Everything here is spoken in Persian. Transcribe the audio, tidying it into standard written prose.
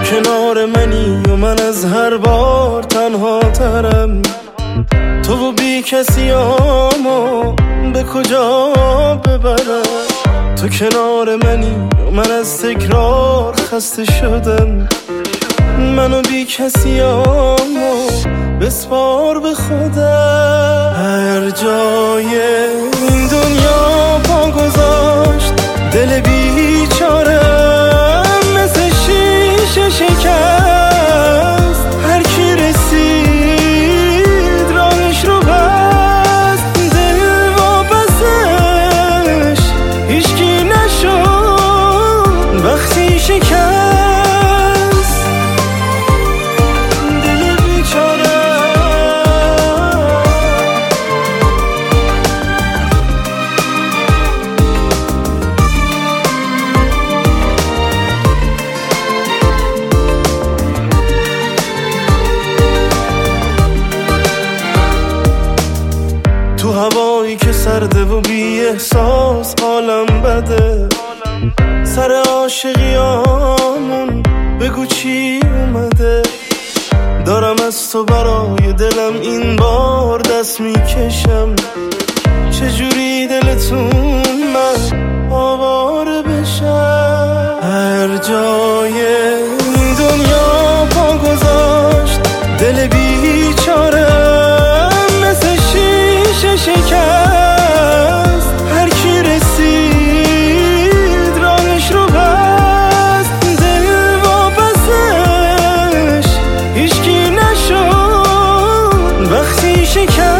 کنار منی و من از هر بار تنها ترم. تو و بی کسیامو به کجا ببرم؟ تو کنار منی و من از تکرار خسته شدم. منو بی کسیامو بسپار به خودم. هر جای این دنیا پا گذاشت دل بیچارم مثل شیشه شکست. هر کی رسید راهش رو بست، دل واپسش هیچکی نشد وقتی شکست. تو هوایی که سرده و بی احساس حالم بده. سر عاشقیامون بگو چی اومده؟ دارم از تو برای دلم این بار دست میکشم. چجوری دلتون من آواره بشم؟ هر جای این دنیا پا گذاشت دل بیچارم مثل شیشه شکست. هر کی رسید راهش رو بست، دل واپسش هیچکی نشد وقتی شکست.